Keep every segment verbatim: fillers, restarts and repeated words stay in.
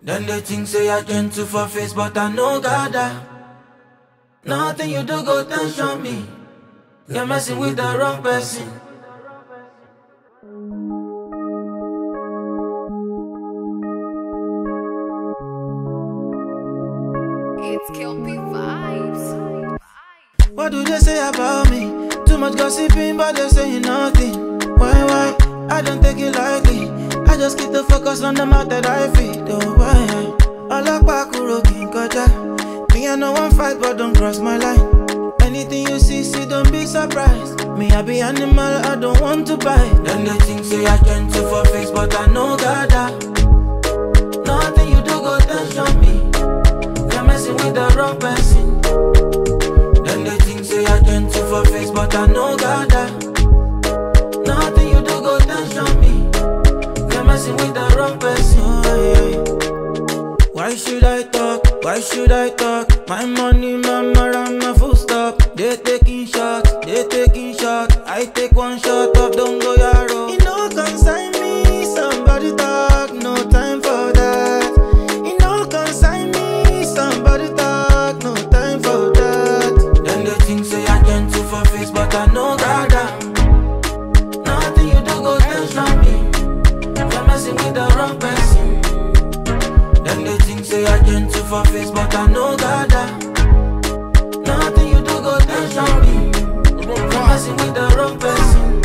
Then they think say I gentle for face, but I know Gada. Nothing you do go tension me. You're messing with the wrong person. It's Kelpie Vibes. What do they say about me? Too much gossiping, but they saying nothing. Why, why? I don't take it lightly. I just keep the focus on the mouth that I feed. Oh, why? All up, Bakuro, King Koja. Me, I know one fight, but don't cross my line. Anything you see, see, don't be surprised. Me, I be animal, I don't want to bite. Then they think say I gentle for face, but I know Gada. Nothing you do go tension me. You're messing with the wrong person. Then they think say I gentle for face, but I know Gada. Nothing you do go tension me. You're messing with the wrong person. Oh, yeah. Why should I talk? Why should I talk? My money, mama, I'm a full stop. They taking shots, they taking shots. I take one shot of don't go yaro. You know consign me, somebody talk. No time for that. You know consign me, somebody talk. No time for that. Then they think say I gentle for face, but I know Gada. Nothing you do go tension me. You're messing with the wrong person. Then they think say I gentle for face, but I know Gada. Nothing you do go tension me. You're messing with the wrong person.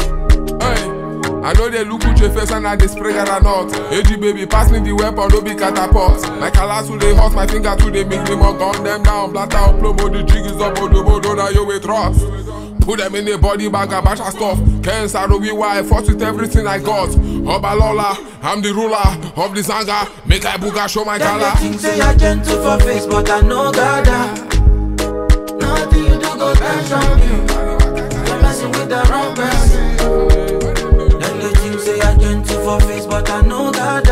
Hey, I know they look at your face and I they spray or not. A G baby, pass me the weapon, no be catapult. My colors to they hot, my finger to they make them all gun them down. Blatter out, promo, the jig is up, bodo bodo, now you with trust. Put them in the body bag, a batch of stuff. Can't sorrow be why I fought with everything I got. Obalola, I'm the ruler of the Zanga. Make I booga show my Then color. they think say I gentle for face, but I know Gada. Nothing you do go tension me. You're messing with the wrong person. Then they think say I gentle for face, but I know Gada.